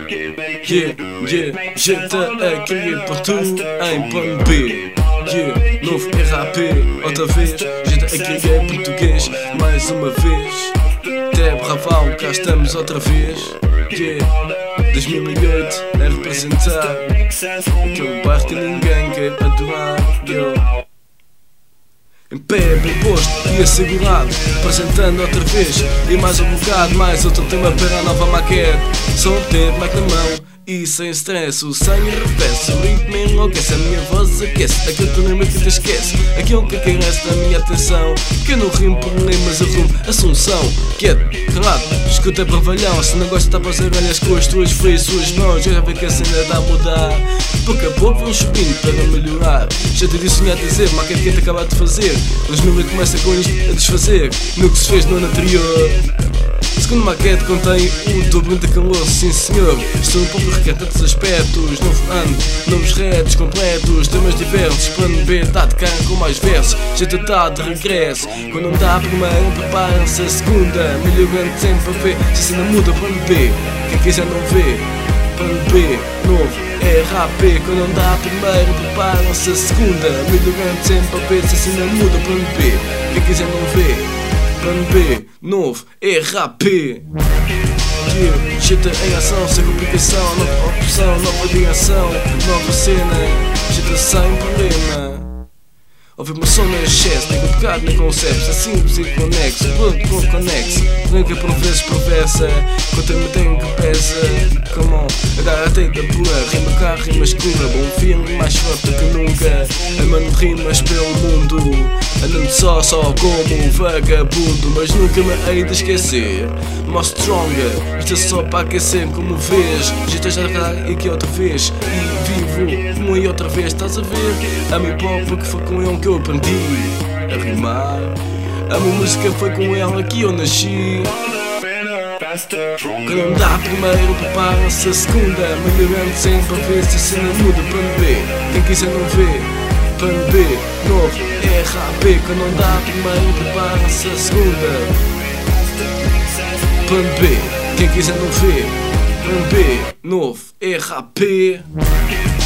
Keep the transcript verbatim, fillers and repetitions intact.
Yeah, yeah, G T A aqui por tu em plano B. Yeah, novo R A P, outra vez. G T A aqui é português, mais uma vez. Até Braval, cá estamos outra vez. Yeah, dois mil e oito a representar aquele bairro que ninguém quer adorar. Yeah. Em pé, bem posto e assegurado, apresentando outra vez. E mais um bocado, mais outro tema para a nova maquete. Só um tempo, mic na mão e sem stress. O sangue arrefece, o ritmo enlouquece, a minha voz aquece. Aquele problema que te esquece, aquilo que carece da minha atenção. Pequeno rimo, problemas, arrumo, assunção. Quieto, calado, escuta bravalhão. Se não gosta, tapa as orelhas com as tuas frias, suas mãos. Já vê que a cena dá a mudar. Pouco a pouco vão subindo para melhorar. Já te disse, sonhar a dizer, maquete que te acaba de fazer. dois mil começa com isto a desfazer no que se fez no ano anterior. Segundo maquete contém o dobro de calor, sim senhor. Estou um pouco requete a todos os aspectos. Novo ano, novos retos completos, temas diversos. Plano B, dá de cara com mais versos. Já te tá de regresso. Quando não dá a primeira, preparam-se a segunda. Melhorando sempre a ver se a cena muda. Plano B, quem quiser não vê. Plano B, novo R A P. Quando não dá a primeira, preparam-se a segunda. Melhorando sempre a ver se a cena muda. Plano B, quem quiser não vê. Plano B, novo R A P. Yeah, G T A em ação, sem complicação. Nova opção, nova direção, nova cena. G T A sem problema. Ouvir uma som no excesso, nem complicado nem conceptos. É simples e conexo, pronto com conexo. Nunca por vezes professa, conta-me tenho que pesa. Come on, agarra a teita pura, rima cá, rima escura. Bom filme, mais forte que nunca. Amando rimas pelo mundo, andando só, só como um vagabundo. Mas nunca me hei de esquecer, more stronger. Isto é só para aquecer, como vês. Já estou já cá aqui outra vez. E vivo uma e outra vez, estás a ver? A minha pop que foi com ele que eu aprendi a rimar. A minha música foi com ela que eu nasci. Quando não dá primeiro, prepara-se a segunda. Melhorando sempre a ver se a cena muda. Plano B, quem quiser não vê. Plano B, novo R A P. Quando não dá primeiro, prepara-se a segunda. Plano B, quem quiser não vê. Plano B, novo R A P.